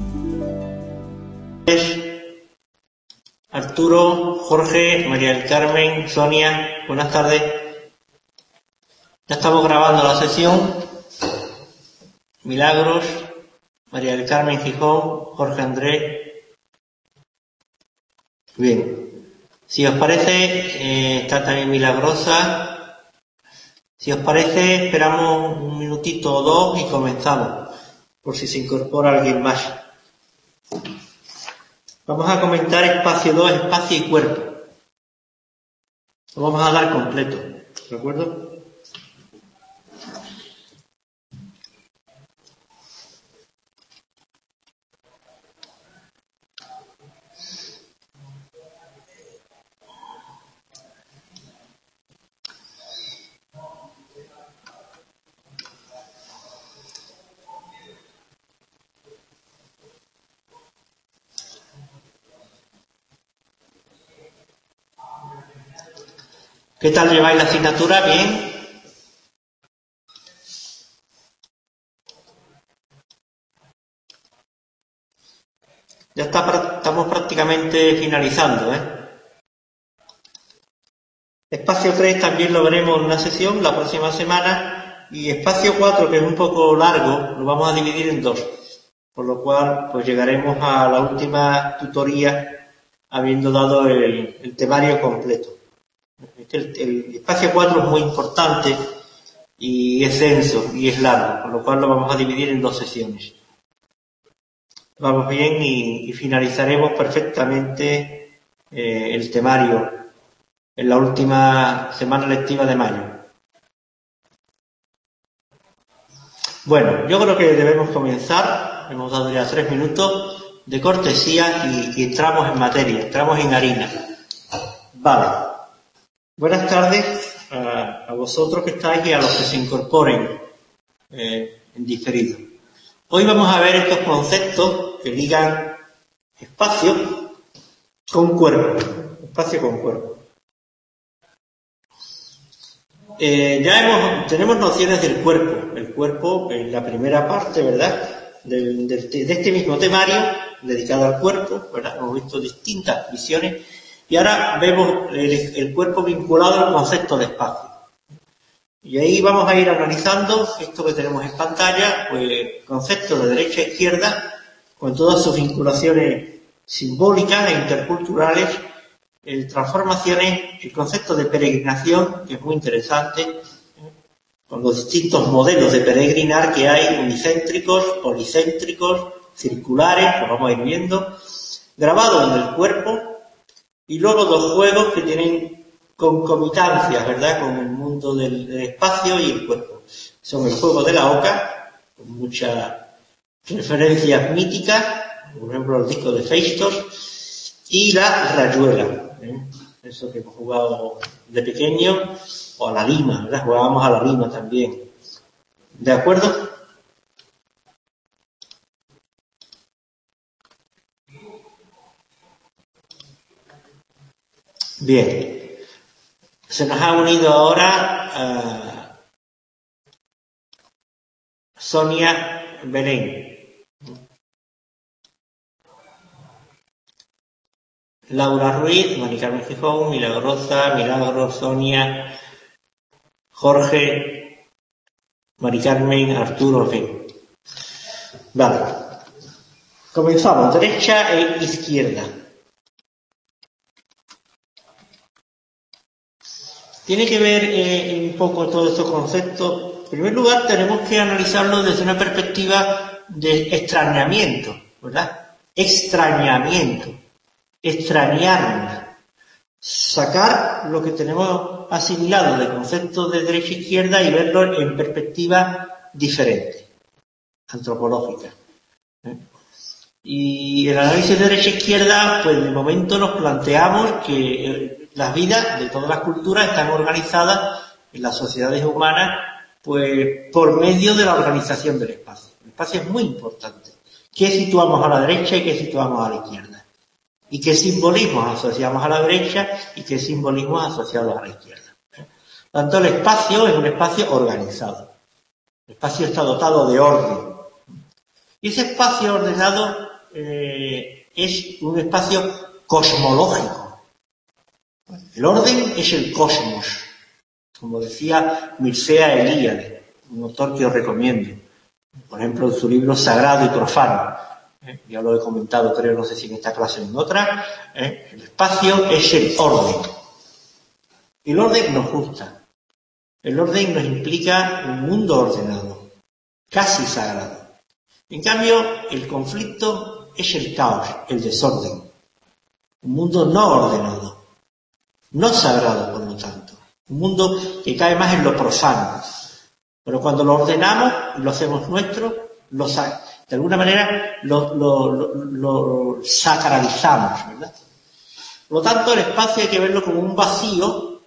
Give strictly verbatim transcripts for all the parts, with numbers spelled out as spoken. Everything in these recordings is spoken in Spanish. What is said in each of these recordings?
Arturo, Jorge, María del Carmen, Sonia, buenas tardes. Ya estamos grabando la sesión. Milagros, María del Carmen Gijón, Jorge Andrés. Bien. Si os parece, eh, está también Milagrosa. Si os parece, esperamos un minutito o dos y comenzamos, por si se incorpora alguien más. Vamos a comentar espacio dos, espacio y cuerpo. Lo vamos a dar completo, ¿de acuerdo? ¿Qué tal lleváis la asignatura? ¿Bien? Ya está, estamos prácticamente finalizando, ¿eh? Espacio tres también lo veremos en una sesión la próxima semana, y espacio cuatro, que es un poco largo, lo vamos a dividir en dos, por lo cual pues llegaremos a la última tutoría habiendo dado el, el temario completo. El, el espacio cuatro es muy importante y es denso y es largo, por lo cual lo vamos a dividir en dos sesiones. Vamos bien y, y finalizaremos perfectamente eh, el temario en la última semana lectiva de mayo. Bueno, yo creo que debemos comenzar. Hemos dado ya tres minutos de cortesía y, y entramos en materia, entramos en harina. Vale. Buenas tardes a, a vosotros que estáis y a los que se incorporen eh, en diferido. Hoy vamos a ver estos conceptos que ligan espacio con cuerpo, espacio con cuerpo. Eh, ya hemos, tenemos nociones del cuerpo, el cuerpo en la primera parte, ¿verdad?, del, del, de este mismo temario dedicado al cuerpo, ¿verdad? Hemos visto distintas visiones. Y ahora vemos el, el cuerpo vinculado al concepto de espacio. Y ahí vamos a ir analizando esto que tenemos en pantalla, pues concepto de derecha e izquierda, con todas sus vinculaciones simbólicas e interculturales, el transformaciones, el concepto de peregrinación, que es muy interesante, con los distintos modelos de peregrinar que hay, unicéntricos, policéntricos, circulares, que vamos a ir viendo, grabado en el cuerpo. Y luego dos juegos que tienen concomitancias, ¿verdad?, con el mundo del, del espacio y el cuerpo. Son el juego de la oca, con muchas referencias míticas, por ejemplo el disco de Feistos, y la rayuela, ¿eh? Eso que hemos jugado de pequeño, o a la lima, ¿verdad? Jugábamos a la lima también. ¿De acuerdo? Bien, se nos ha unido ahora uh, Sonia Belén, Laura Ruiz, María Carmen Gijón, Milagrosa, Milagros, Sonia, Jorge, María Carmen, Arturo, en fin. Vale, comenzamos, derecha e izquierda. Tiene que ver eh, un poco todos estos conceptos. En primer lugar, tenemos que analizarlo desde una perspectiva de extrañamiento, ¿verdad? Extrañamiento. Extrañarnos. Sacar lo que tenemos asimilado de conceptos de derecha e izquierda y verlo en perspectiva diferente, antropológica. ¿Eh? Y el análisis de derecha e izquierda, pues de momento nos planteamos que eh, las vidas de todas las culturas están organizadas en las sociedades humanas, pues por medio de la organización del espacio. El espacio es muy importante. ¿Qué situamos a la derecha y qué situamos a la izquierda? ¿Y qué simbolismos asociamos a la derecha y qué simbolismos asociados a la izquierda? Tanto el espacio es un espacio organizado. El espacio está dotado de orden. Y ese espacio ordenado eh, es un espacio cosmológico. El orden es el cosmos, como decía Mircea Eliade, un autor que os recomiendo. Por ejemplo, en su libro Sagrado y Profano. ¿eh? Ya lo he comentado, creo, no sé si en esta clase o en otra. ¿eh? El espacio es el orden. El orden nos gusta. El orden nos implica un mundo ordenado, casi sagrado. En cambio, el conflicto es el caos, el desorden. Un mundo no ordenado, no sagrado, por lo tanto. Un mundo que cae más en lo profano. Pero cuando lo ordenamos y lo hacemos nuestro, lo, de alguna manera lo, lo, lo, lo sacralizamos, ¿verdad? Por lo tanto, el espacio hay que verlo como un vacío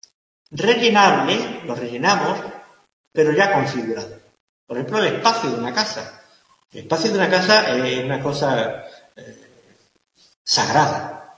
rellenable, lo rellenamos, pero ya configurado. Por ejemplo, el espacio de una casa. El espacio de una casa es una cosa eh, sagrada.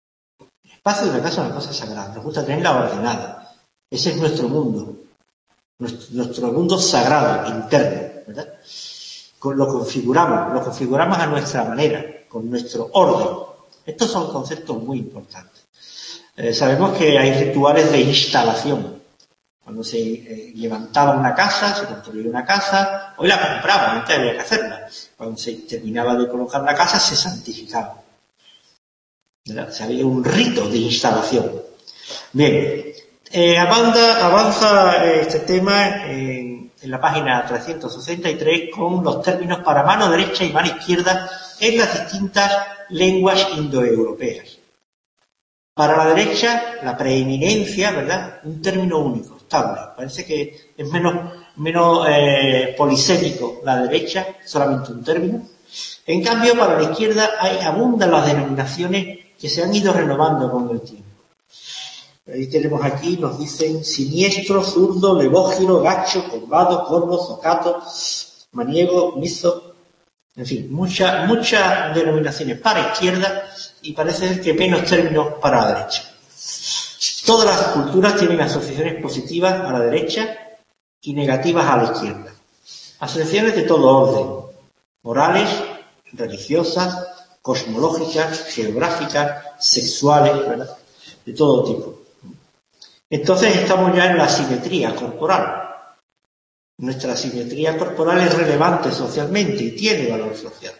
El espacio de una casa es una cosa sagrada. Nos gusta tenerla ordenada. Ese es nuestro mundo. Nuestro, nuestro mundo sagrado, interno, ¿verdad? Lo configuramos, lo configuramos a nuestra manera, con nuestro orden. Estos son conceptos muy importantes. Eh, sabemos que hay rituales de instalación. Cuando se eh, levantaba una casa, se construía una casa, hoy la compraban, antes había que hacerla. Cuando se terminaba de colocar la casa, se santificaba. ¿Verdad? O sea, había un rito de instalación. Bien, eh, avanza, avanza este tema en, en la página trescientos sesenta y tres con los términos para mano derecha y mano izquierda en las distintas lenguas indoeuropeas. Para la derecha, la preeminencia, ¿verdad? Un término único, estable. Parece que es menos, menos eh, polisémico la derecha, solamente un término. En cambio, para la izquierda hay, abundan las denominaciones que se han ido renovando con el tiempo. Ahí tenemos aquí, nos dicen siniestro, zurdo, levógiro, gacho, corbado, corvo, zocato, maniego, mizo, en fin, muchas muchas denominaciones para izquierda y parece ser que menos términos para la derecha. Todas las culturas tienen asociaciones positivas a la derecha y negativas a la izquierda. Asociaciones de todo orden, morales, religiosas, cosmológicas, geográficas, sexuales, ¿verdad? De todo tipo. Entonces estamos ya en la simetría corporal. Nuestra simetría corporal es relevante socialmente y tiene valor social.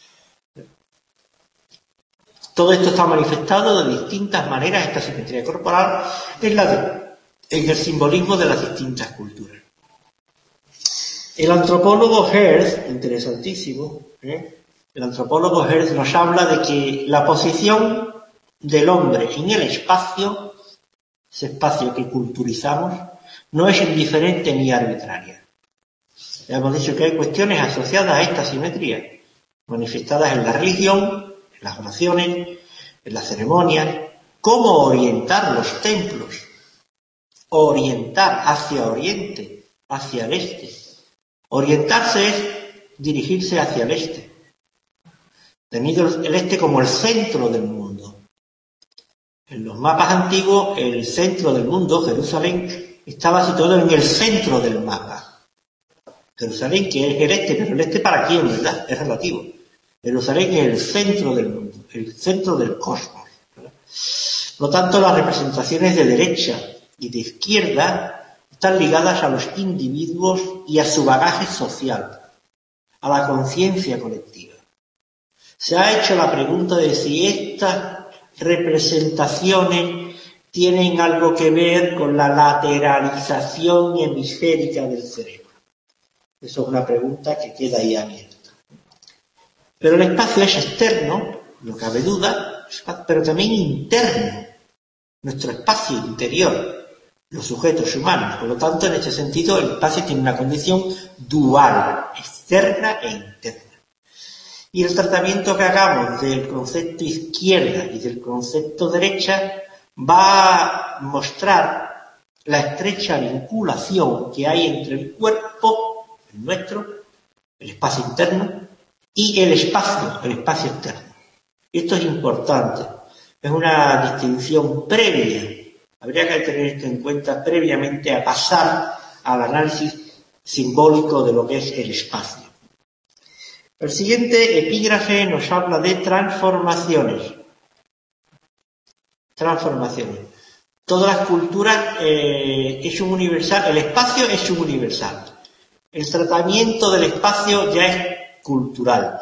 Todo esto está manifestado de distintas maneras, esta simetría corporal, en, la de, en el simbolismo de las distintas culturas. El antropólogo Hertz, interesantísimo, ¿eh? el antropólogo Hertz nos habla de que la posición del hombre en el espacio, ese espacio que culturizamos, no es indiferente ni arbitraria. Ya hemos dicho que hay cuestiones asociadas a esta simetría, manifestadas en la religión, en las oraciones, en las ceremonias, cómo orientar los templos, orientar hacia oriente, hacia el este. Orientarse es dirigirse hacia el este, teniendo el este como el centro del mundo. En los mapas antiguos, el centro del mundo, Jerusalén, estaba situado en el centro del mapa. Jerusalén, que es el este, pero el este para quién, ¿verdad? Es relativo. Jerusalén es el centro del mundo, el centro del cosmos, ¿verdad? Por lo tanto, las representaciones de derecha y de izquierda están ligadas a los individuos y a su bagaje social, a la conciencia colectiva. Se ha hecho la pregunta de si estas representaciones tienen algo que ver con la lateralización hemisférica del cerebro. Eso es una pregunta que queda ahí abierta. Pero el espacio es externo, no cabe duda, pero también interno, nuestro espacio interior, los sujetos humanos. Por lo tanto, en este sentido, el espacio tiene una condición dual, externa e interna. Y el tratamiento que hagamos del concepto izquierda y del concepto derecha va a mostrar la estrecha vinculación que hay entre el cuerpo, el nuestro, el espacio interno, y el espacio, el espacio externo. Esto es importante. Es una distinción previa. Habría que tener esto en cuenta previamente a pasar al análisis simbólico de lo que es el espacio. El siguiente epígrafe nos habla de transformaciones. Transformaciones. Todas las culturas eh, es un universal, el espacio es un universal. El tratamiento del espacio ya es cultural.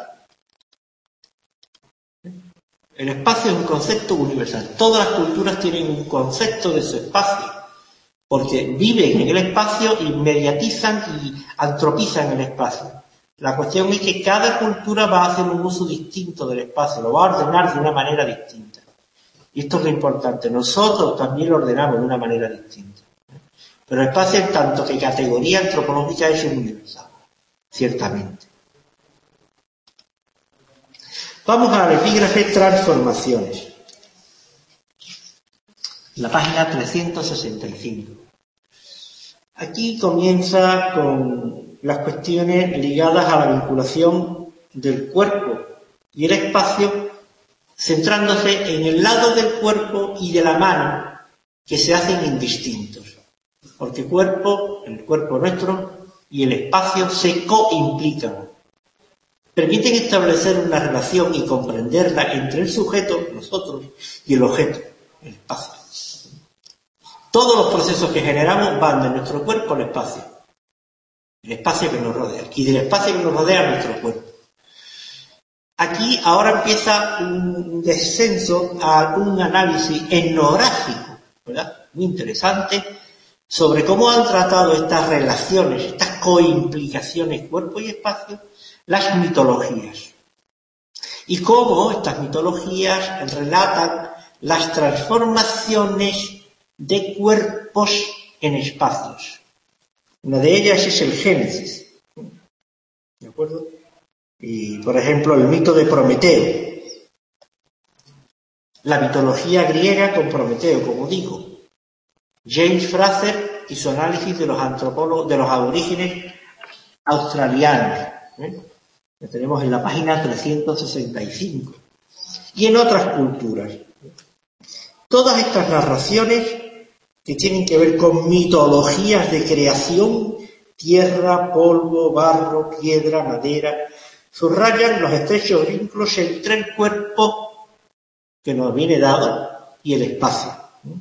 El espacio es un concepto universal. Todas las culturas tienen un concepto de su espacio, porque viven en el espacio, inmediatizan y antropizan el espacio. La cuestión es que cada cultura va a hacer un uso distinto del espacio, lo va a ordenar de una manera distinta. Y esto es lo importante. Nosotros también lo ordenamos de una manera distinta. Pero el espacio, en tanto que categoría antropológica, es universal, ciertamente. Vamos al epígrafe transformaciones. La página trescientos sesenta y cinco. Aquí comienza con las cuestiones ligadas a la vinculación del cuerpo y el espacio, centrándose en el lado del cuerpo y de la mano que se hacen indistintos. Porque cuerpo, el cuerpo nuestro y el espacio se coimplican. Permiten establecer una relación y comprenderla entre el sujeto, nosotros, y el objeto, el espacio. Todos los procesos que generamos van de nuestro cuerpo al espacio. El espacio que nos rodea. Y del espacio que nos rodea a nuestro cuerpo. Aquí ahora empieza un descenso a un análisis etnográfico, ¿verdad? Muy interesante, sobre cómo han tratado estas relaciones, estas coimplicaciones cuerpo y espacio, las mitologías. Y cómo estas mitologías relatan las transformaciones de cuerpos en espacios. Una de ellas es el Génesis. ¿De acuerdo? Y, por ejemplo, el mito de Prometeo. La mitología griega con Prometeo, como digo. James Fraser y su análisis de los antropólogos, de los aborígenes australianos. ¿eh? Lo tenemos en la página trescientos sesenta y cinco. Y en otras culturas. Todas estas narraciones que tienen que ver con mitologías de creación, tierra, polvo, barro, piedra, madera, subrayan los estrechos vínculos entre el cuerpo que nos viene dado y el espacio.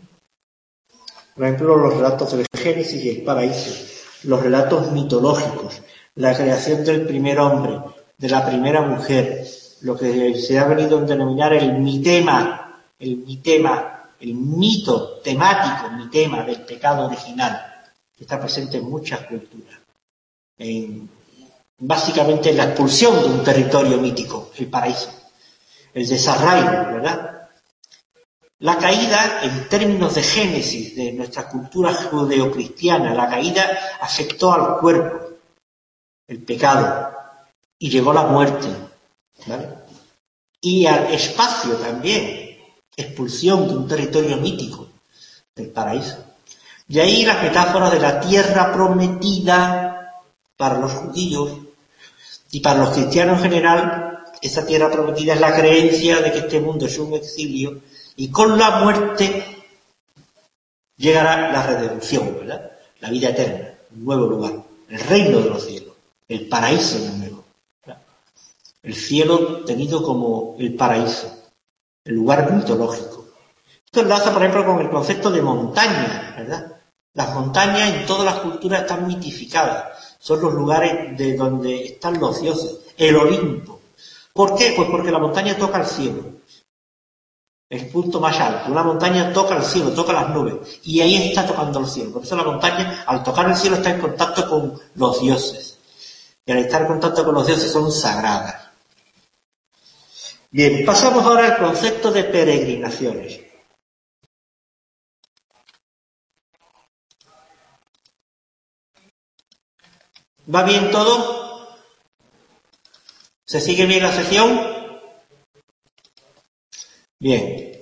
Por ejemplo, los relatos del Génesis y el paraíso, los relatos mitológicos, la creación del primer hombre, de la primera mujer, lo que se ha venido a denominar el mitema, el mitema, el mito temático, mitema del pecado original, que está presente en muchas culturas. En, básicamente en la expulsión de un territorio mítico, el paraíso, el desarraigo, ¿verdad? La caída, en términos de génesis de nuestra cultura judeocristiana, la caída afectó al cuerpo, el pecado, y llegó la muerte, ¿vale? Y al espacio también, expulsión de un territorio mítico, del paraíso. De ahí las metáforas de la tierra prometida para los judíos y para los cristianos en general. Esa tierra prometida es la creencia de que este mundo es un exilio y con la muerte llegará la redención, ¿verdad? La vida eterna, un nuevo lugar, el reino de los cielos, el paraíso de nuevo. ¿verdad? El cielo tenido como el paraíso, el lugar mitológico. Esto enlaza, por ejemplo, con el concepto de montaña, ¿verdad? Las montañas en todas las culturas están mitificadas. Son los lugares de donde están los dioses, el Olimpo. ¿Por qué? Pues porque la montaña toca el cielo. El punto más alto. Una montaña toca el cielo, toca las nubes. Y ahí está tocando el cielo. Por eso la montaña, al tocar el cielo, está en contacto con los dioses. Y al estar en contacto con los dioses son sagradas. Bien, pasamos ahora al concepto de peregrinaciones. ¿Va bien todo? ¿Se sigue bien la sesión? Bien.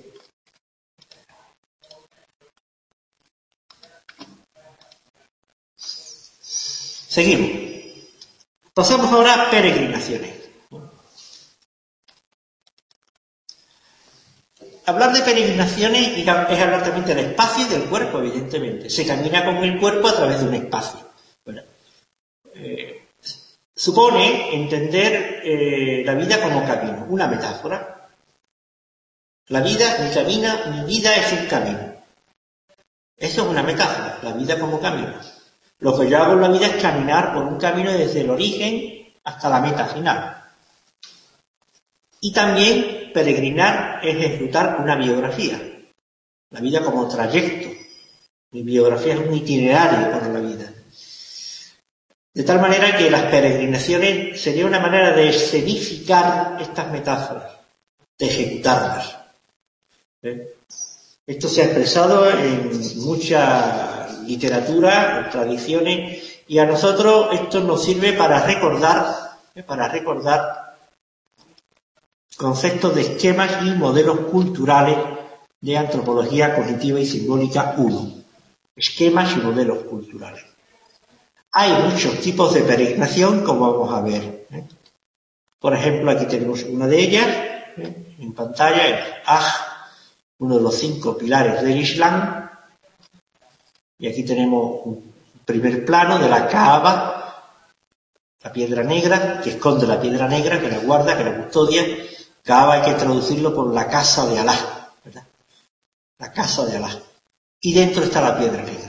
Seguimos. Pasamos ahora a peregrinaciones. Hablar de peregrinaciones es hablar también del espacio y del cuerpo, evidentemente. Se camina con el cuerpo a través de un espacio. Bueno, eh, supone entender eh, la vida como camino, una metáfora. La vida, mi camino, mi vida es un camino. Eso es una metáfora, la vida como camino. Lo que yo hago en la vida es caminar por un camino desde el origen hasta la meta final. Y también peregrinar es ejecutar una biografía. La vida como trayecto. Mi biografía es un itinerario por la vida. De tal manera que las peregrinaciones sería una manera de escenificar estas metáforas, de ejecutarlas. ¿Eh? Esto se ha expresado en mucha literatura, en tradiciones, y a nosotros esto nos sirve para recordar, ¿eh? para recordar conceptos de esquemas y modelos culturales de antropología cognitiva y simbólica uno. Esquemas y modelos culturales. Hay muchos tipos de peregrinación, como vamos a ver. ¿eh? Por ejemplo, aquí tenemos una de ellas, ¿eh? en pantalla, el Hajj, uno de los cinco pilares del Islam. Y aquí tenemos un primer plano de la Kaaba, la piedra negra, que esconde la piedra negra, que la guarda, que la custodia. Kaaba hay que traducirlo por la casa de Alá, ¿verdad? La casa de Alá. Y dentro está la piedra negra.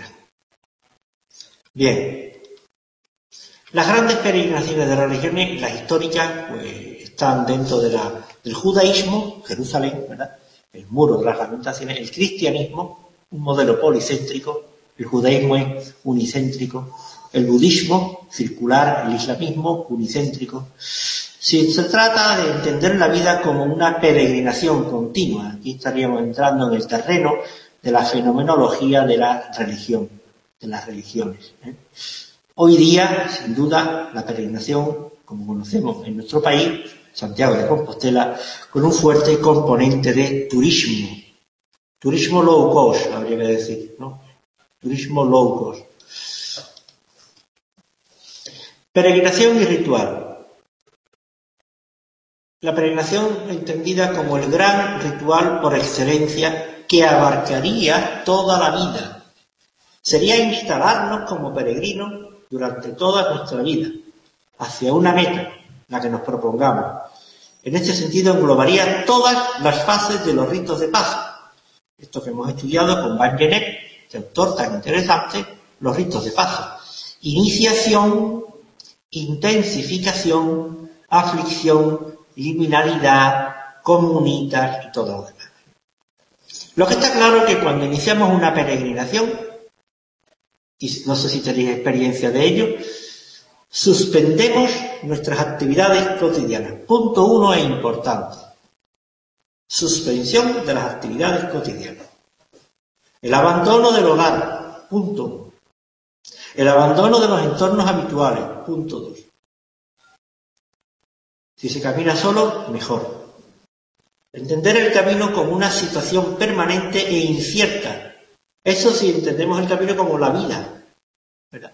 Bien. Las grandes peregrinaciones de religiones, las históricas, pues están dentro de la, del judaísmo, Jerusalén, ¿verdad? El muro de las lamentaciones, el cristianismo, un modelo policéntrico, el judaísmo es unicéntrico, el budismo, circular, el islamismo, unicéntrico. Si se trata de entender la vida como una peregrinación continua, aquí estaríamos entrando en el terreno de la fenomenología de la religión, de las religiones. ¿eh? Hoy día, sin duda, la peregrinación, como conocemos en nuestro país, Santiago de Compostela, con un fuerte componente de turismo. Turismo low cost, habría que decir, ¿no? Turismo low cost. Peregrinación y ritual. La peregrinación entendida como el gran ritual por excelencia que abarcaría toda la vida. Sería instalarnos como peregrinos durante toda nuestra vida, hacia una meta, la que nos propongamos. En este sentido englobaría todas las fases de los ritos de paso. Esto que hemos estudiado con Van Gennep, este autor tan interesante, los ritos de paso. Iniciación, intensificación, aflicción, liminalidad, comunitas y todo lo demás. Lo que está claro es que cuando iniciamos una peregrinación, y no sé si tenéis experiencia de ello, suspendemos nuestras actividades cotidianas. Punto uno es importante. Suspensión de las actividades cotidianas. El abandono del hogar. Punto uno. El abandono de los entornos habituales. Punto dos. Si se camina solo, mejor. Entender el camino como una situación permanente e incierta. Eso si entendemos el camino como la vida, ¿verdad?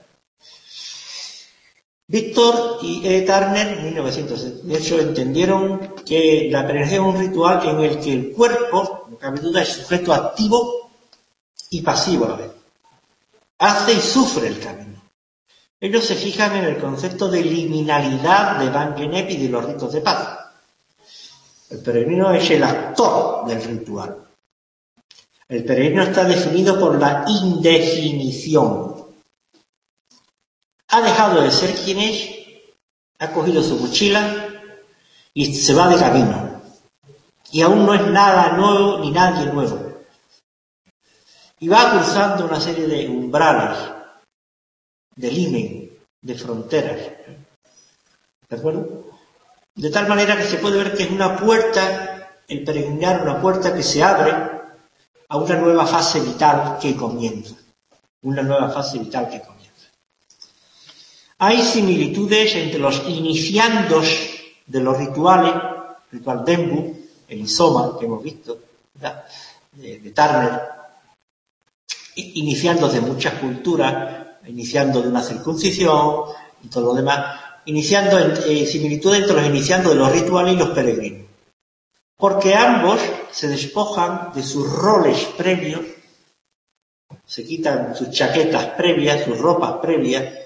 Víctor y E. Turner, en mil novecientos setenta y ocho, entendieron que la peregrinación es un ritual en el que el cuerpo, no cabe duda, es sujeto activo y pasivo a la vez. Hace y sufre el camino. Ellos se fijan en el concepto de liminalidad de Van Gennep y de los ritos de paz. El peregrino es el actor del ritual. El peregrino está definido por la indefinición. Ha dejado de ser quien es, ha cogido su mochila y se va de camino. Y aún no es nada nuevo ni nadie nuevo. Y va cruzando una serie de umbrales, de limen, de fronteras. ¿De acuerdo? De tal manera que se puede ver que es una puerta, el peregrinar, una puerta que se abre a una nueva fase vital que comienza. Una nueva fase vital que comienza. Hay similitudes entre los iniciandos de los rituales, el ritual Denbu, el Isoma, que hemos visto, ¿verdad? de, de Turner, iniciando de muchas culturas, iniciando de una circuncisión y todo lo demás, iniciando en, eh, similitudes entre los iniciandos de los rituales y los peregrinos. Porque ambos se despojan de sus roles previos, se quitan sus chaquetas previas, sus ropas previas,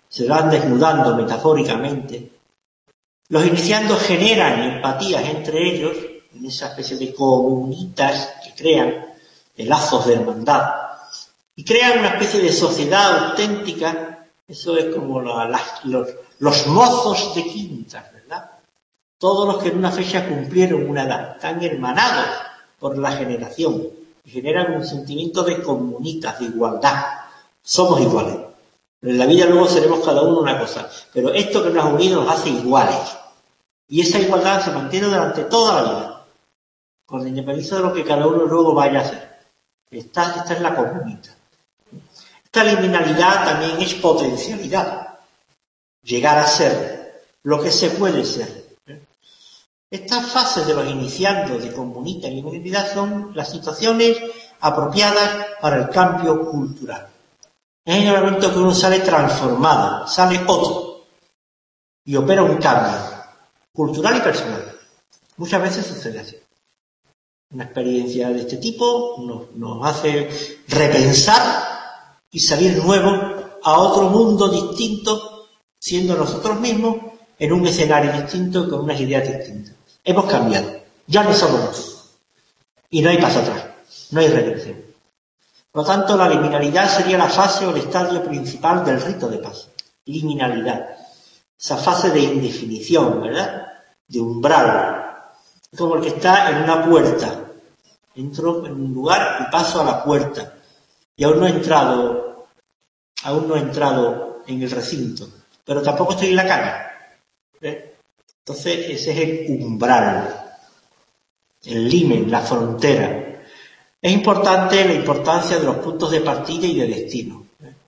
se van desnudando metafóricamente. Los iniciandos generan empatías entre ellos, en esa especie de comunitas que crean, de lazos de hermandad, y crean una especie de sociedad auténtica. Eso es como la, la, los, los mozos de quintas, ¿verdad? Todos los que en una fecha cumplieron una edad, están hermanados por la generación y generan un sentimiento de comunitas, de igualdad. Somos iguales. En la vida luego seremos cada uno una cosa, pero esto que nos ha unido nos hace iguales. Y esa igualdad se mantiene durante toda la vida, con independencia de lo que cada uno luego vaya a hacer. Esta, esta es la comunidad. Esta liminalidad también es potencialidad. Llegar a ser lo que se puede ser. Estas fases de los iniciandos de comunidad y liminalidad son las situaciones apropiadas para el cambio cultural. Es en el momento que uno sale transformado, sale otro y opera un cambio cultural y personal. Muchas veces sucede así. Una experiencia de este tipo nos, nos hace repensar y salir nuevos a otro mundo distinto, siendo nosotros mismos en un escenario distinto con unas ideas distintas. Hemos cambiado. Ya no somos nosotros. Y no hay paso atrás. No hay regresión. Por lo tanto, la liminalidad sería la fase o el estadio principal del rito de paso. Liminalidad. Esa fase de indefinición, ¿verdad? De umbral. Como el que está en una puerta. Entro en un lugar y paso a la puerta. Y aún no he entrado, aún no he entrado en el recinto. Pero tampoco estoy en la calle. ¿Eh? Entonces, ese es el umbral. El limen, la frontera. Es importante la importancia de los puntos de partida y de destino.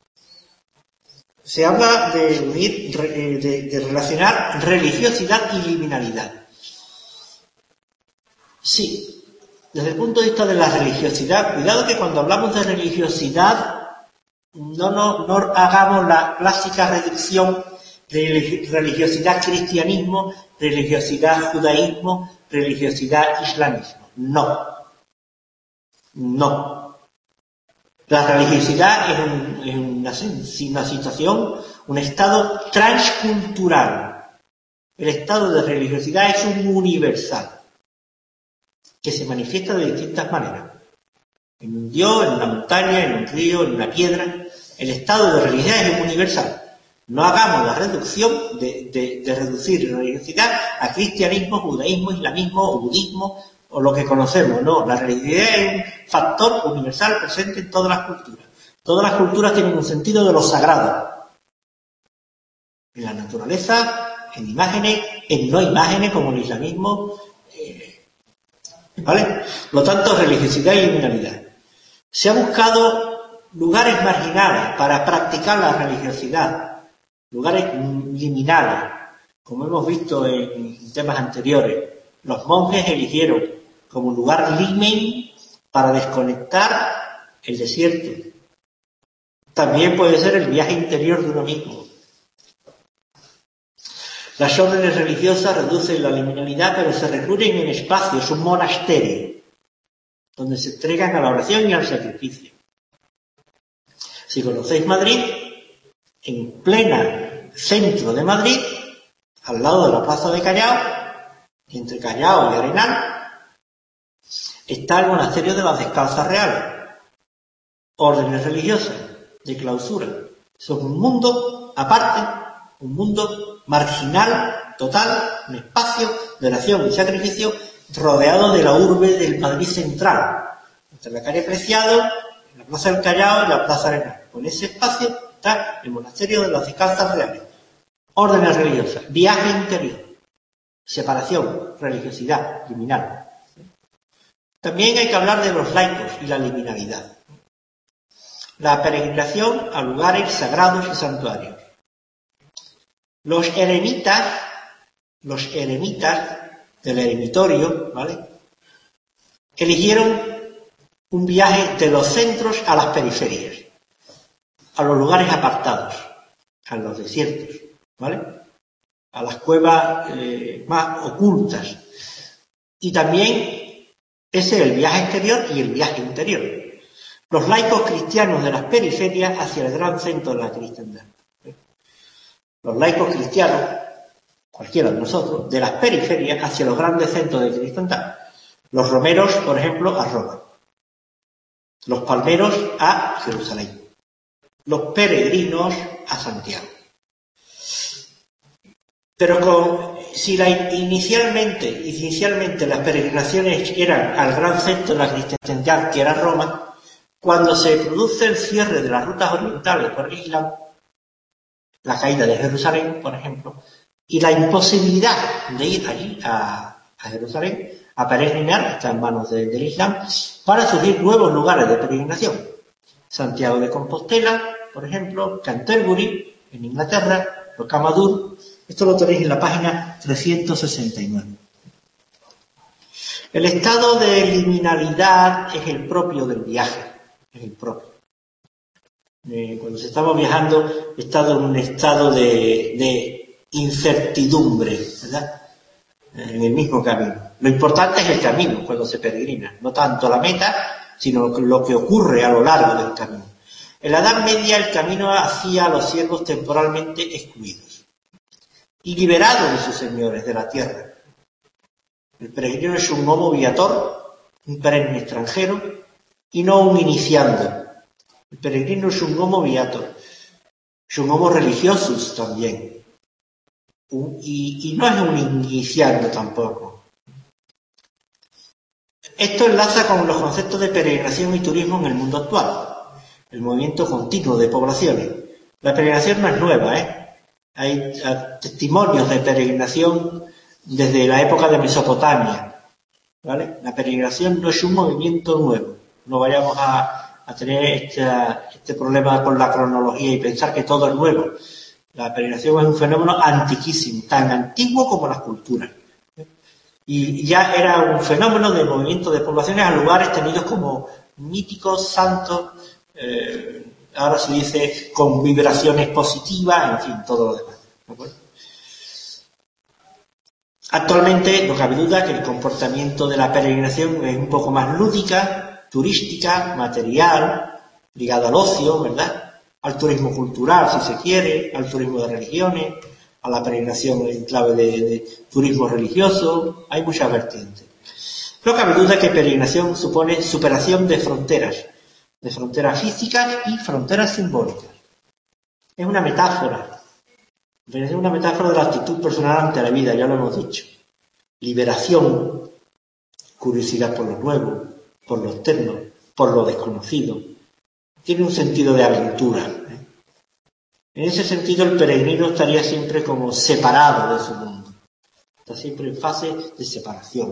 Se habla de unir, de, de relacionar religiosidad y liminalidad. Sí, desde el punto de vista de la religiosidad, cuidado que cuando hablamos de religiosidad no, no, no hagamos la clásica reducción de religiosidad cristianismo, religiosidad judaísmo, religiosidad islamismo. No. No. La religiosidad es, un, es una, una situación, un estado transcultural. El estado de religiosidad es un universal, que se manifiesta de distintas maneras. En un dios, en una montaña, en un río, en una piedra. El estado de religiosidad es universal. No hagamos la reducción de, de, de reducir la religiosidad a cristianismo, judaísmo, islamismo o budismo, o lo que conocemos, no. La religiosidad es un factor universal presente en todas las culturas. Todas las culturas tienen un sentido de lo sagrado. En la naturaleza, en imágenes, en no imágenes, como el islamismo. Eh, ¿Vale? Por lo tanto, religiosidad y liminalidad. Se ha buscado lugares marginales para practicar la religiosidad. Lugares liminales, como hemos visto en temas anteriores. Los monjes eligieron como lugar limen para desconectar el desierto. También puede ser el viaje interior de uno mismo. Las órdenes religiosas reducen la liminalidad, pero se recluyen en espacios, un monasterio, donde se entregan a la oración y al sacrificio. Si conocéis Madrid, en plena centro de Madrid, al lado de la plaza de Callao, entre Callao y Arenal, está el monasterio de las Descalzas Reales, órdenes religiosas de clausura. Son un mundo aparte, un mundo marginal, total, un espacio de oración y sacrificio rodeado de la urbe del Madrid central, entre la calle Preciado, la plaza del Callao y la plaza Arenal. Con ese espacio está el monasterio de las Descalzas Reales, órdenes religiosas, viaje interior. Separación, religiosidad, liminal. También hay que hablar de los laicos y la liminalidad. La peregrinación a lugares sagrados y santuarios. Los eremitas, los eremitas del eremitorio, ¿vale? Eligieron un viaje de los centros a las periferias, a los lugares apartados, a los desiertos, ¿vale? A las cuevas eh, más ocultas. Y también ese es el viaje exterior y el viaje interior. Los laicos cristianos de las periferias hacia el gran centro de la cristiandad. los laicos cristianos, cualquiera de nosotros, de las periferias hacia los grandes centros de cristiandad. Los romeros, por ejemplo, a Roma. Los palmeros a Jerusalén. Los peregrinos a Santiago. Pero con, si la, inicialmente, inicialmente las peregrinaciones eran al gran centro de la cristiandad, que era Roma, cuando se produce el cierre de las rutas orientales por el Islam, la caída de Jerusalén, por ejemplo, y la imposibilidad de ir allí a, a Jerusalén a peregrinar, está en manos de, del Islam, para surgir nuevos lugares de peregrinación. Santiago de Compostela, por ejemplo, Canterbury, en Inglaterra, Rocamadour. Esto lo tenéis en la página trescientos sesenta y nueve. El estado de liminalidad es el propio del viaje, es el propio. Eh, cuando se estaba viajando, he estado en un estado de, de incertidumbre, ¿verdad? En el mismo camino. Lo importante es el camino cuando se peregrina, no tanto la meta, sino lo que ocurre a lo largo del camino. En la Edad Media el camino hacía a los siervos temporalmente excluidos y liberados de sus señores de la tierra. El peregrino es un homo viator, un perenne extranjero y no un iniciando. El peregrino es un homo viator, es un homo religiosus también. Y, y no es un iniciando tampoco. Esto enlaza con los conceptos de peregrinación y turismo en el mundo actual, el movimiento continuo de poblaciones. La peregrinación no es nueva, ¿eh? Hay testimonios de peregrinación desde la época de Mesopotamia, ¿vale? La peregrinación no es un movimiento nuevo. No vayamos a, a tener este, este problema con la cronología y pensar que todo es nuevo. La peregrinación es un fenómeno antiquísimo, tan antiguo como las culturas. Y ya era un fenómeno de movimiento de poblaciones a lugares tenidos como míticos, santos, eh, ahora se dice con vibraciones positivas, en fin, todo lo demás. ¿De acuerdo? Actualmente no cabe duda que el comportamiento de la peregrinación es un poco más lúdica, turística, material, ligada al ocio, ¿verdad? Al turismo cultural, si se quiere, al turismo de religiones, a la peregrinación en clave de, de turismo religioso. Hay muchas vertientes. No cabe duda que peregrinación supone superación de fronteras, de fronteras físicas y fronteras simbólicas. Es una metáfora. Es una metáfora de la actitud personal ante la vida, ya lo hemos dicho. Liberación, curiosidad por lo nuevo, por lo externo, por lo desconocido. Tiene un sentido de aventura. ¿eh? En ese sentido, el peregrino estaría siempre como separado de su mundo. Está siempre en fase de separación.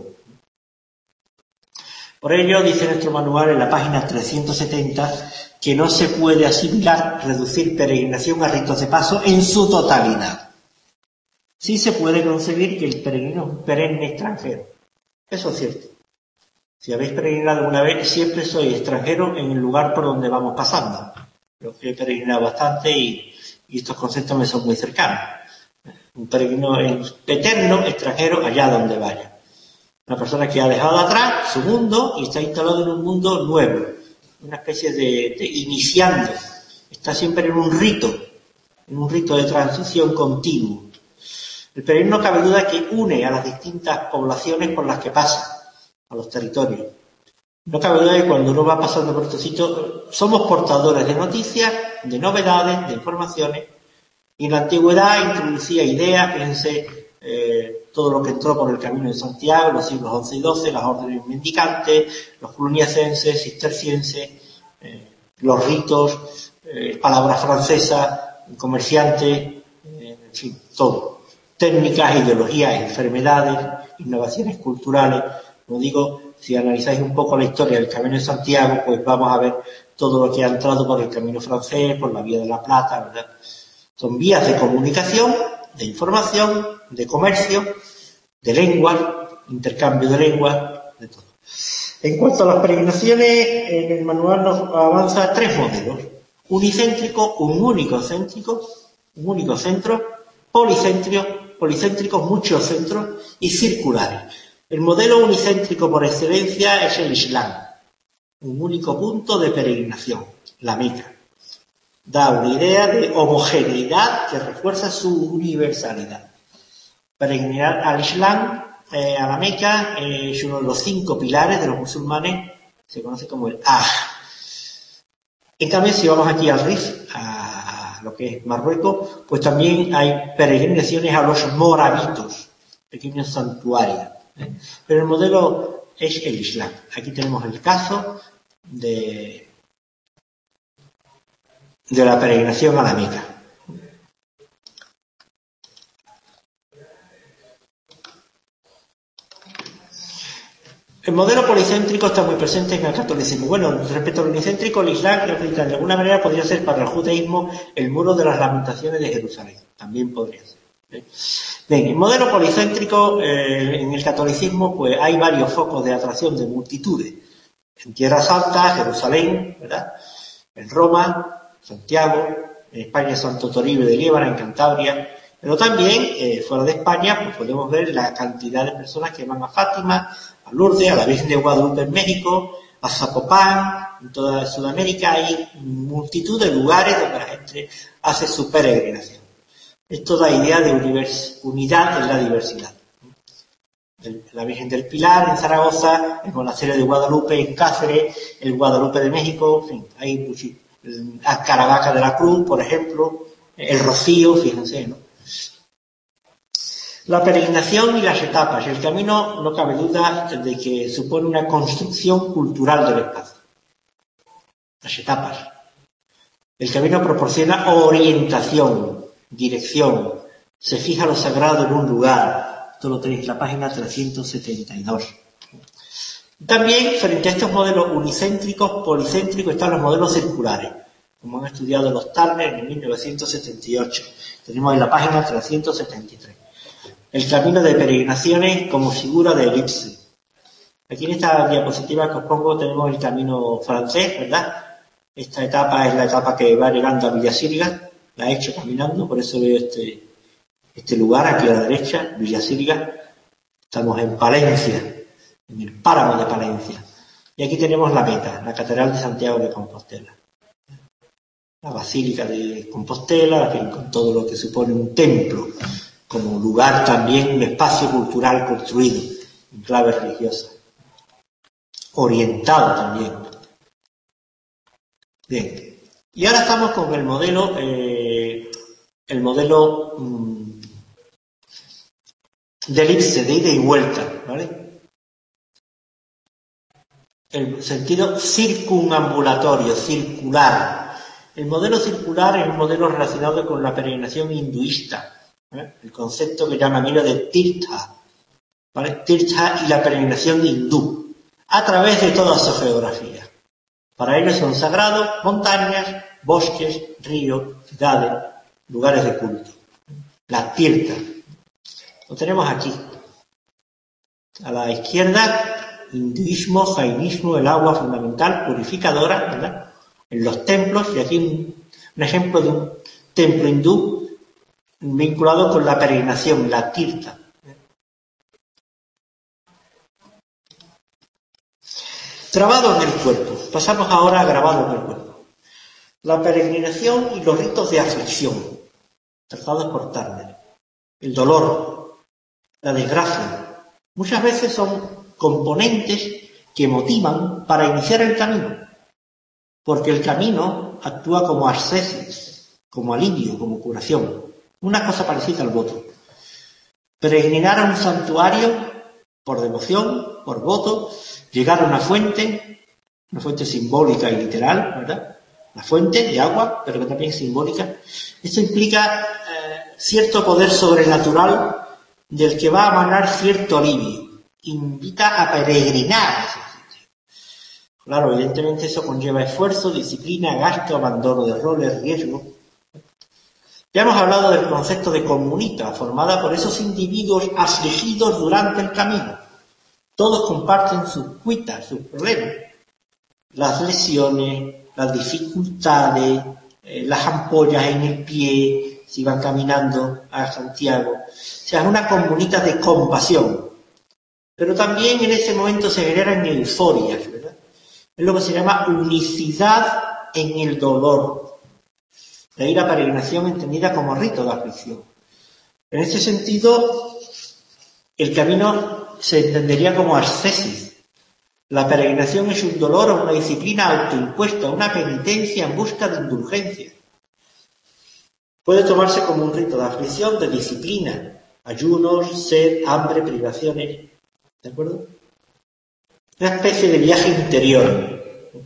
Por ello, dice nuestro manual en la página trescientos setenta que no se puede asimilar, reducir peregrinación a ritos de paso en su totalidad. Sí se puede concebir que el peregrino es un perenne extranjero. Eso es cierto. Si habéis peregrinado alguna vez, siempre soy extranjero en el lugar por donde vamos pasando. Yo he peregrinado bastante y, y estos conceptos me son muy cercanos. Un peregrino es eterno, extranjero, allá donde vaya. Una persona que ha dejado atrás su mundo y está instalado en un mundo nuevo. Una especie de, de iniciando. Está siempre en un rito, en un rito de transición continuo. El peregrino, no cabe duda que une a las distintas poblaciones por las que pasa, a los territorios. No cabe duda que cuando uno va pasando por estos sitios, somos portadores de noticias, de novedades, de informaciones. Y en la antigüedad introducía ideas, fíjense, eh, todo lo que entró por el camino de Santiago, los siglos once y doce, las órdenes mendicantes, los cluniacenses, cistercienses, eh, los ritos, eh, palabras francesas, comerciantes, eh, en fin, todo. Técnicas, ideologías, enfermedades, innovaciones culturales. Como digo, si analizáis un poco la historia del Camino de Santiago, pues vamos a ver todo lo que ha entrado por el camino francés, por la Vía de la Plata, ¿verdad? Son vías de comunicación, de información, de comercio, de lengua, intercambio de lengua, de todo. En cuanto a las peregrinaciones, en el manual nos avanza tres modelos. Unicéntrico, un único céntrico, un único centro, policéntrico, policéntricos, muchos centros, y circulares. El modelo unicéntrico por excelencia es el Islam, un único punto de peregrinación, la Meca. Da una idea de homogeneidad que refuerza su universalidad. Peregrinar al Islam, eh, a la Meca, eh, es uno de los cinco pilares de los musulmanes, se conoce como el Hajj. En cambio, si vamos aquí al Rif, a lo que es Marruecos, pues también hay peregrinaciones a los moravitos, pequeños santuarios, ¿eh? Pero el modelo es el Islam. Aquí tenemos el caso de de la peregrinación a la Meca. El modelo policéntrico está muy presente en el catolicismo. Bueno, respecto al policéntrico, el Islam, de alguna manera, podría ser para el judaísmo el muro de las lamentaciones de Jerusalén. También podría ser. Bien, el modelo policéntrico eh, en el catolicismo, pues hay varios focos de atracción de multitudes. En Tierra Santa, Jerusalén, ¿verdad? En Roma, Santiago, en España Santo Toribio de Liébana, en Cantabria, pero también eh, fuera de España pues podemos ver la cantidad de personas que van a Fátima, a Lourdes, a la Virgen de Guadalupe en México, a Zapopan, en toda Sudamérica hay multitud de lugares donde la gente hace su peregrinación. Esto da idea de univers, unidad en la diversidad. El, la Virgen del Pilar en Zaragoza, el monasterio de Guadalupe en Cáceres, el Guadalupe de México, en fin, hay muchísimos. A Caravaca de la Cruz, por ejemplo, el Rocío, fíjense, ¿no? La peregrinación y las etapas. El camino, no cabe duda de que supone una construcción cultural del espacio. Las etapas. El camino proporciona orientación, dirección, se fija lo sagrado en un lugar. Esto lo tenéis en la página trescientos setenta y dos. También, frente a estos modelos unicéntricos, policéntricos, están los modelos circulares, como han estudiado los Turner en mil novecientos setenta y ocho. Tenemos en la página trescientos setenta y tres. El camino de peregrinaciones como figura de elipse. Aquí en esta diapositiva que os pongo tenemos el camino francés, ¿verdad? Esta etapa es la etapa que va llegando a Villasíriga, la he hecho caminando, por eso veo este, este lugar aquí a la derecha, Villasíriga. Estamos en Palencia, en el páramo de Palencia. Y aquí tenemos la meta, la Catedral de Santiago de Compostela. La Basílica de Compostela, con todo lo que supone un templo, como lugar también, un espacio cultural construido en clave religiosa. Orientado también. Bien. Y ahora estamos con el modelo, eh, el modelo mmm, de elipse, de ida y vuelta, ¿vale? El sentido circunambulatorio, circular. El modelo circular es un modelo relacionado con la peregrinación hinduista, ¿eh? El concepto que llama Milo de Tirtha, ¿vale? Tirtha y la peregrinación hindú, a través de toda su geografía. Para ellos son sagrados montañas, bosques, ríos, ciudades, lugares de culto. La Tirtha. Lo tenemos aquí. A la izquierda, hinduismo, jainismo, el agua fundamental, purificadora, ¿verdad? En los templos, y aquí un, un ejemplo de un templo hindú vinculado con la peregrinación, la Tirtha. Grabado en el cuerpo. Pasamos ahora a grabado en el cuerpo. La peregrinación y los ritos de aflicción, tratados por Turner. El dolor, la desgracia, muchas veces son componentes que motivan para iniciar el camino, porque el camino actúa como ascesis, como alivio, como curación, una cosa parecida al voto. Peregrinar a un santuario por devoción, por voto, llegar a una fuente, una fuente simbólica y literal, ¿verdad? La fuente de agua, pero que también es simbólica. Esto implica eh, cierto poder sobrenatural del que va a emanar cierto alivio. Invita a peregrinar a ese sitio. Claro, evidentemente eso conlleva esfuerzo, disciplina, gasto, abandono de roles, riesgo. Ya hemos hablado del concepto de comunita, formada por esos individuos afligidos durante el camino. Todos comparten sus cuitas, sus problemas. Las lesiones, las dificultades, eh, las ampollas en el pie, si van caminando a Santiago. O sea, es una comunidad de compasión. Pero también en ese momento se generan euforias, ¿verdad? Es lo que se llama unicidad en el dolor. De ahí la peregrinación entendida como rito de aflicción. En este sentido, el camino se entendería como ascesis. La peregrinación es un dolor o una disciplina autoimpuesta, una penitencia en busca de indulgencia. Puede tomarse como un rito de aflicción, de disciplina, ayunos, sed, hambre, privaciones. ¿De acuerdo? Una especie de viaje interior.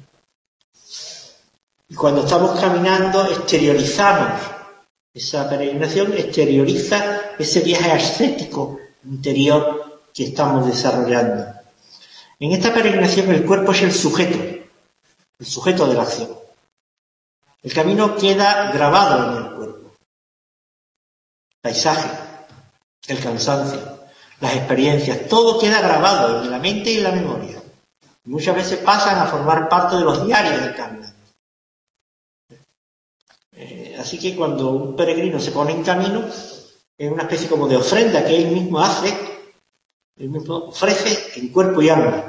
Y cuando estamos caminando, exteriorizamos. Esa peregrinación exterioriza ese viaje ascético interior que estamos desarrollando. En esta peregrinación el cuerpo es el sujeto, el sujeto de la acción. El camino queda grabado en el cuerpo. El paisaje, el cansancio, las experiencias, todo queda grabado en la mente y en la memoria. Y muchas veces pasan a formar parte de los diarios del caminante. Eh, así que cuando un peregrino se pone en camino, es una especie como de ofrenda que él mismo hace, él mismo ofrece en cuerpo y alma.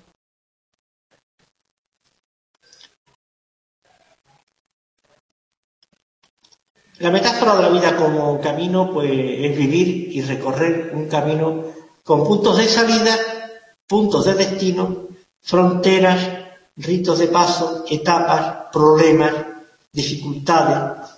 La metáfora de la vida como camino, pues, es vivir y recorrer un camino con puntos de salida, puntos de destino, fronteras, ritos de paso, etapas, problemas, dificultades.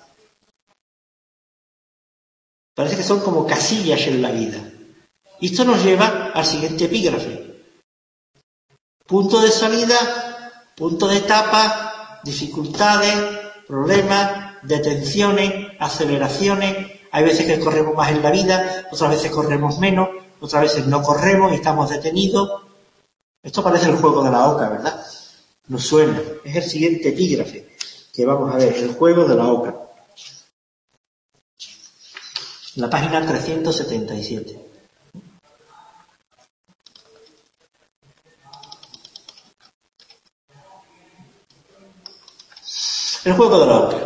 Parece que son como casillas en la vida. Y esto nos lleva al siguiente epígrafe. Punto de salida, punto de etapa, dificultades, problemas, detenciones, aceleraciones. Hay veces que corremos más en la vida, otras veces corremos menos, otras veces no corremos y estamos detenidos. Esto parece el juego de la oca, ¿verdad? Nos suena. Es el siguiente epígrafe que vamos a ver, el juego de la oca. En la página trescientos setenta y siete. El juego de la oca.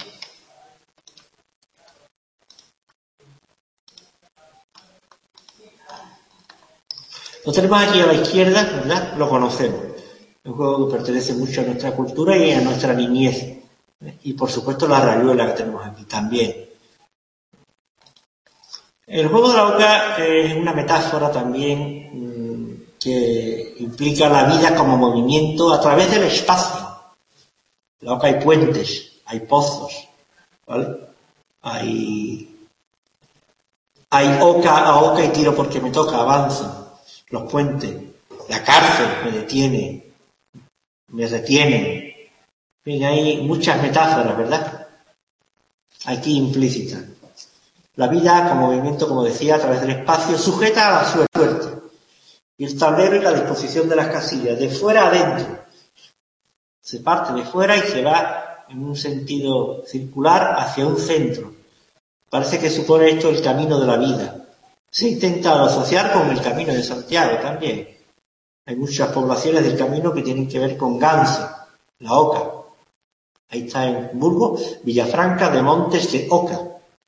Lo tenemos aquí a la izquierda, ¿verdad? Lo conocemos. Es un juego que pertenece mucho a nuestra cultura y a nuestra niñez. Y por supuesto la rayuela que tenemos aquí también. El juego de la oca es una metáfora también mmm, que implica la vida como movimiento a través del espacio. En la oca hay puentes, hay pozos, ¿vale? Hay, hay oca a oca y tiro porque me toca, avanzo. Los puentes, la cárcel me detiene, me retienen. En fin, hay muchas metáforas, ¿verdad? Aquí implícitas. La vida como movimiento, como decía, a través del espacio, sujeta a la suerte. Y el tablero y la disposición de las casillas, de fuera a adentro. Se parte de fuera y se va en un sentido circular hacia un centro. Parece que supone esto el camino de la vida. Se intenta asociar con el camino de Santiago también. Hay muchas poblaciones del camino que tienen que ver con Ganso, la Oca. Ahí está en Burgos, Villafranca de Montes de Oca.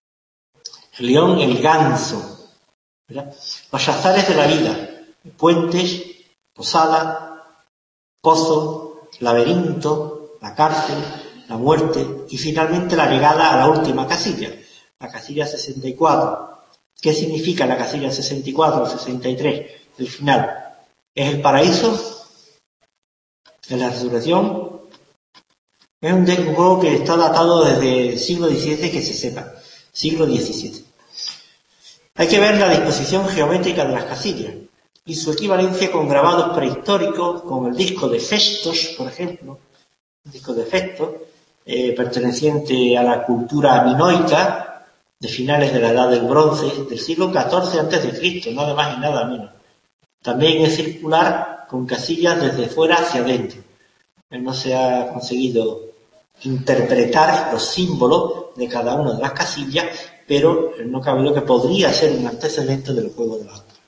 El león, el ganso. ¿Verdad? Los azares de la vida. Puentes, posada, pozo, laberinto, la cárcel, la muerte y finalmente la llegada a la última casilla, la casilla sesenta y cuatro. ¿Qué significa la casilla sesenta y cuatro o sesenta y tres? El final. ¿Es el paraíso? ¿Es la resurrección? Es un, un juego que está datado desde el siglo diecisiete, que se sepa. Siglo diecisiete. Hay que ver la disposición geométrica de las casillas y su equivalencia con grabados prehistóricos, con el disco de Festos, por ejemplo. El disco de Festos, eh, perteneciente a la cultura minoica, de finales de la Edad del Bronce, del siglo catorce antes de Cristo, nada más y nada menos. También es circular con casillas desde fuera hacia adentro. No se ha conseguido interpretar los símbolos de cada una de las casillas, pero no cabe duda que podría ser un antecedente del juego de la oca.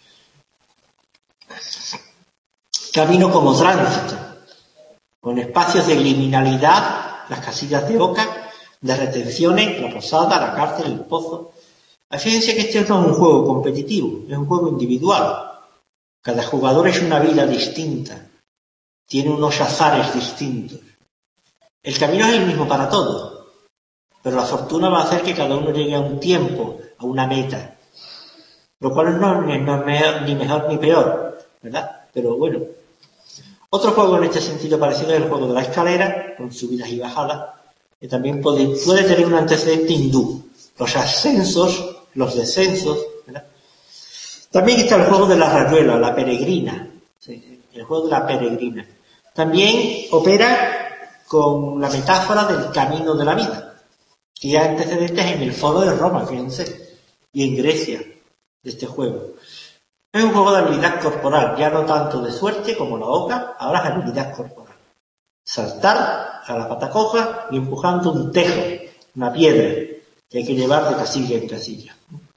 Camino como tránsito, con espacios de liminalidad, las casillas de oca, de retenciones, la posada, la cárcel, el pozo. Fíjense que este no es un juego competitivo, es un juego individual. Cada jugador es una vida distinta, tiene unos azares distintos. El camino es el mismo para todos, Pero la fortuna va a hacer que cada uno llegue a un tiempo, a una meta. Lo cual no, no es mejor, ni mejor ni peor, ¿verdad? Pero bueno. Otro juego en este sentido parecido es el juego de la escalera, con subidas y bajadas, que también puede, puede tener un antecedente hindú. Los ascensos, los descensos, ¿verdad? También está el juego de la rayuela, la peregrina. ¿Sí? El juego de la peregrina. También opera con la metáfora del camino de la vida. Y hay antecedentes en el foro de Roma, fíjense, y en Grecia, de este juego. Es un juego de habilidad corporal, ya no tanto de suerte como la oca, ahora es habilidad corporal. Saltar a la pata coja y empujando un tejo, una piedra, que hay que llevar de casilla en casilla.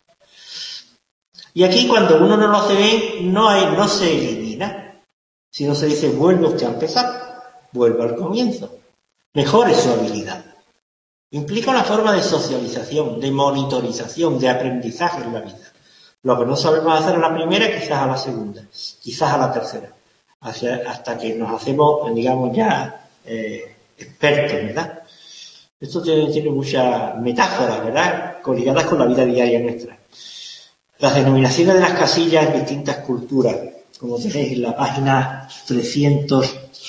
Y aquí cuando uno no lo hace bien, no hay, no se elimina, sino se dice, vuelve usted a empezar, vuelve al comienzo, mejore su habilidad. Implica una forma de socialización, de monitorización, de aprendizaje en la vida. Lo que no sabemos hacer a la primera, quizás a la segunda, quizás a la tercera, hasta que nos hacemos, digamos, ya eh, expertos, ¿verdad? Esto tiene, tiene muchas metáforas, ¿verdad?, coligadas con la vida diaria nuestra. Las denominaciones de las casillas en distintas culturas, como tenéis en la página trescientos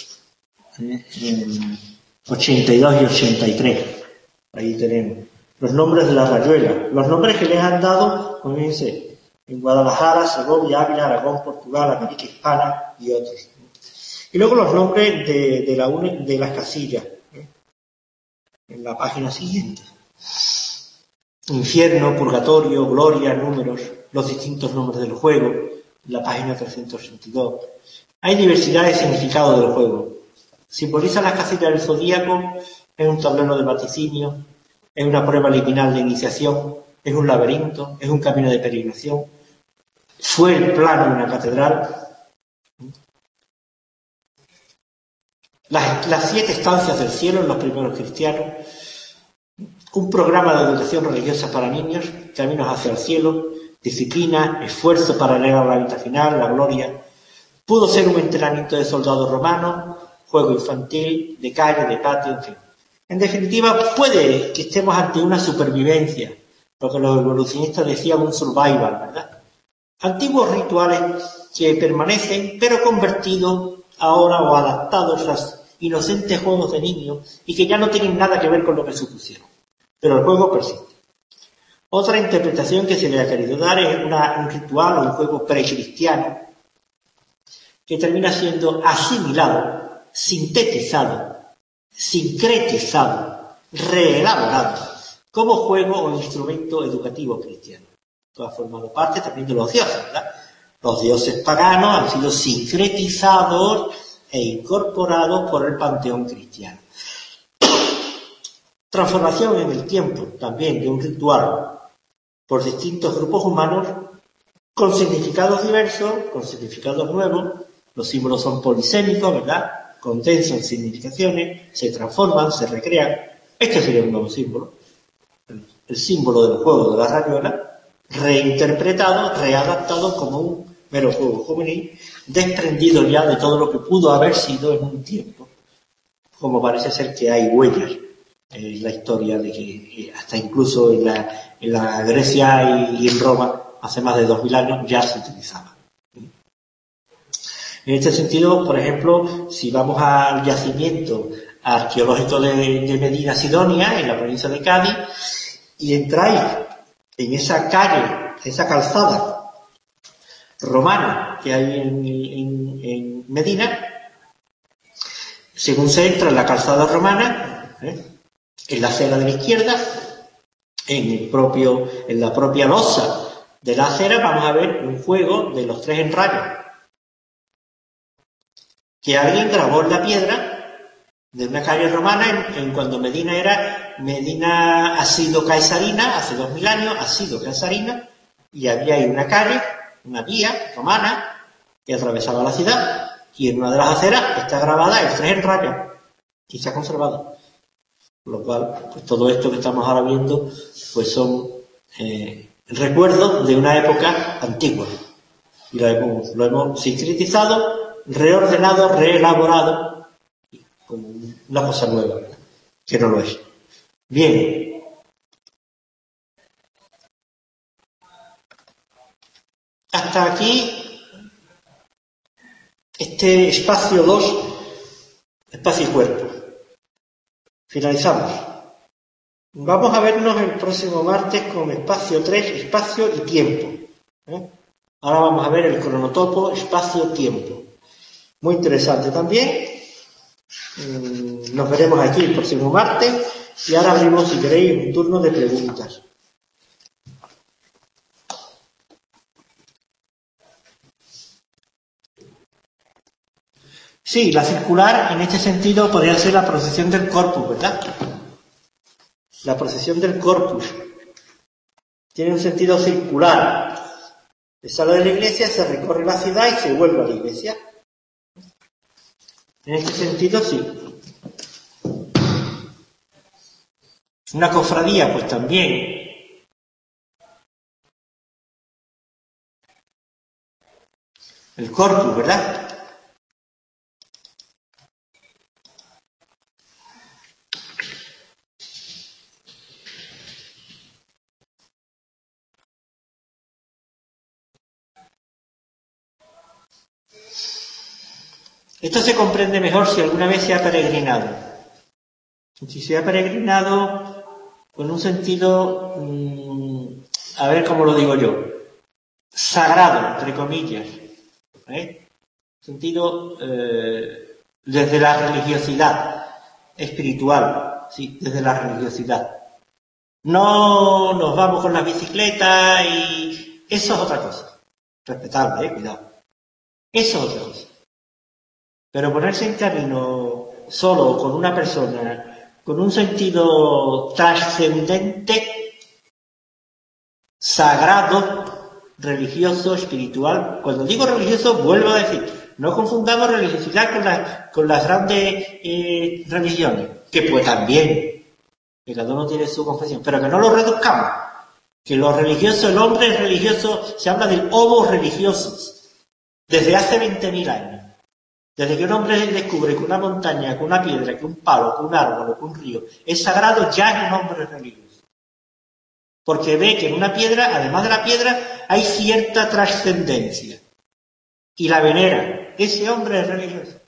ochenta y dos y ochenta y tres. Ahí tenemos los nombres de la rayuela, los nombres que les han dado, como fíjense, en Guadalajara, Segovia, Ávila, Aragón, Portugal, América Hispana y otros. Y luego los nombres de, de, la, de las casillas, ¿eh?, en la página siguiente. Infierno, purgatorio, gloria, números, los distintos nombres del juego, en la página trescientos ochenta y dos. Hay diversidad de significados del juego. Simboliza las casillas del zodíaco, es un tablero de vaticinio, es una prueba liminal de iniciación, es un laberinto, es un camino de peregrinación, fue el plano de una catedral. Las, las siete estancias del cielo en los primeros cristianos, un programa de educación religiosa para niños, caminos hacia el cielo, disciplina, esfuerzo para llegar a la meta final, la gloria. Pudo ser un entrenamiento de soldados romanos, juego infantil, de calle, de patio, en fin. En definitiva, puede que estemos ante una supervivencia, lo que los evolucionistas decían un survival, ¿verdad? Antiguos rituales que permanecen, pero convertidos ahora o adaptados a inocentes juegos de niños y que ya no tienen nada que ver con lo que supusieron. Pero el juego persiste. Otra interpretación que se le ha querido dar es una, un ritual o un juego precristiano que termina siendo asimilado, sintetizado, sincretizado, reelaborado como juego o instrumento educativo cristiano. Esto ha formado parte también de los dioses, ¿verdad? Los dioses paganos han sido sincretizados e incorporados por el panteón cristiano. Transformación en el tiempo también de un ritual por distintos grupos humanos con significados diversos, con significados nuevos. Los símbolos son polisémicos, ¿verdad?, condensan significaciones, se transforman, se recrean. Este sería un nuevo símbolo, el símbolo del juego de la rayuela, reinterpretado, readaptado como un mero juego juvenil, desprendido ya de todo lo que pudo haber sido en un tiempo, como parece ser que hay huellas en la historia de que hasta incluso en la, en la Grecia y en Roma hace más de dos mil años ya se utilizaba. En este sentido, por ejemplo, si vamos al yacimiento arqueológico de, de Medina Sidonia, en la provincia de Cádiz, y entráis en esa calle, esa calzada romana que hay en, en, en Medina, según se entra en la calzada romana, ¿eh?, en la acera de la izquierda, en el propio, en la propia losa de la acera, vamos a ver un juego de los tres enrayos que alguien grabó en la piedra de una calle romana en, en cuando Medina era Medina ha sido caesarina hace dos mil años, ha sido caesarina, y había ahí una calle, una vía romana que atravesaba la ciudad, y en una de las aceras está grabada el tres enrayos y se ha conservado. Por lo cual, pues todo esto que estamos ahora viendo, pues son eh, recuerdos de una época antigua. Y lo hemos, lo hemos sintetizado, reordenado, reelaborado, como una cosa nueva, que no lo es. Bien, hasta aquí este espacio dos, espacio y cuerpo. Finalizamos. Vamos a vernos el próximo martes con espacio tres, espacio y tiempo. ¿eh? Ahora vamos a ver el cronotopo, espacio-tiempo. Muy interesante también. Nos veremos aquí el próximo martes y ahora abrimos, si queréis, un turno de preguntas. Sí, la circular en este sentido podría ser la procesión del corpus, ¿verdad? La procesión del corpus tiene un sentido circular. Se sale de la iglesia, se recorre la ciudad y se vuelve a la iglesia. En este sentido, sí. Una cofradía, pues también. El corpus, ¿verdad? Esto se comprende mejor si alguna vez se ha peregrinado. Si se ha peregrinado con un sentido, mmm, a ver cómo lo digo yo, sagrado, entre comillas, ¿eh? Sentido eh, desde la religiosidad espiritual, sí, desde la religiosidad. No nos vamos con la bicicleta y eso es otra cosa. Respetable, eh, cuidado. Eso es otra cosa. Pero ponerse en camino solo con una persona con un sentido trascendente, sagrado, religioso, espiritual. Cuando digo religioso, vuelvo a decir, no confundamos religiosidad con, la, con las grandes eh, religiones, que pues también, que cada uno tiene su confesión, pero que no lo reduzcamos. Que lo religioso, el hombre es religioso, se habla del homo religiosus, desde hace veinte mil años. Desde que un hombre descubre que una montaña, que una piedra, que un palo, que un árbol, que un río es sagrado, ya es un hombre religioso. Porque ve que en una piedra, además de la piedra, hay cierta trascendencia. Y la venera. Ese hombre es religioso.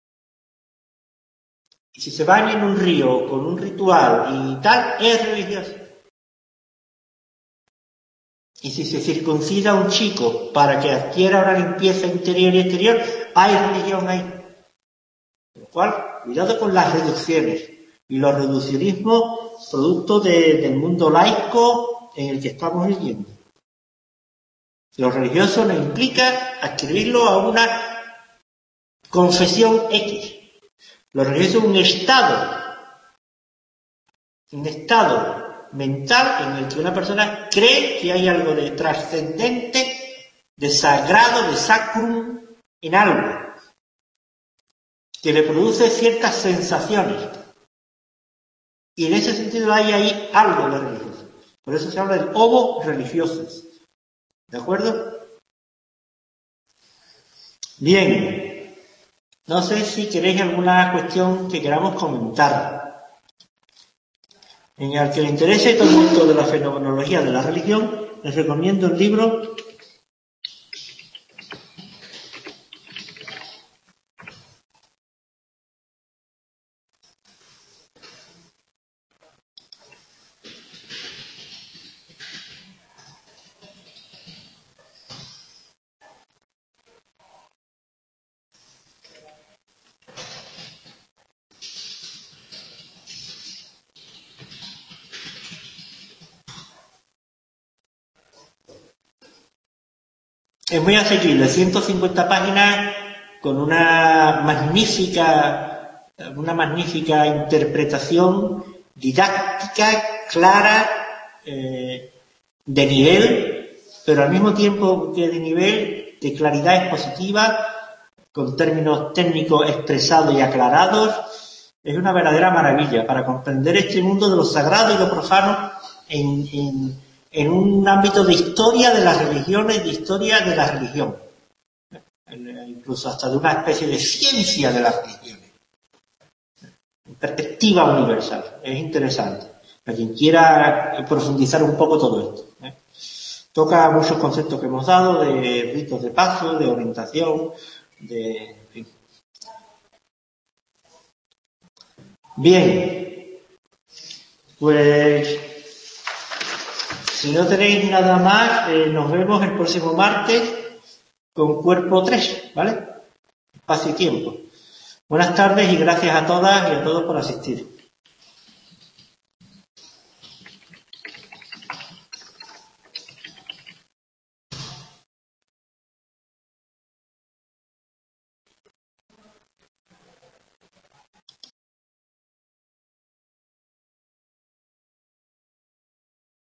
Y si se baña en un río con un ritual y tal, es religioso. Y si se circuncida a un chico para que adquiera una limpieza interior y exterior, hay religión ahí. Con lo cual, cuidado con las reducciones y los reduccionismos producto de, del mundo laico en el que estamos viviendo. Lo religioso no implica adscribirlo a una confesión X. Lo religioso es un estado, un estado mental en el que una persona cree que hay algo de trascendente, de sagrado, de sacrum en algo, que le produce ciertas sensaciones. Y en ese sentido hay ahí algo de religioso. Por eso se habla de homo religiosos. ¿De acuerdo? Bien. No sé si queréis alguna cuestión que queramos comentar. En el que le interese todo el mundo de la fenomenología de la religión, les recomiendo el libro es muy asequible, ciento cincuenta páginas con una magnífica, una magnífica interpretación didáctica, clara, eh, de nivel, pero al mismo tiempo que de nivel, de claridad expositiva, con términos técnicos expresados y aclarados. Es una verdadera maravilla para comprender este mundo de lo sagrado y lo profano en, en, en un ámbito de historia de las religiones, de historia de la religión, incluso hasta de una especie de ciencia de las religiones, en perspectiva universal. Es interesante, para quien quiera profundizar un poco todo esto, ¿eh? toca muchos conceptos que hemos dado de ritos de paso, de orientación, de... En fin. Bien, pues si no tenéis nada más, eh, nos vemos el próximo martes con cuerpo tres, ¿vale? Espacio y tiempo. Buenas tardes y gracias a todas y a todos por asistir.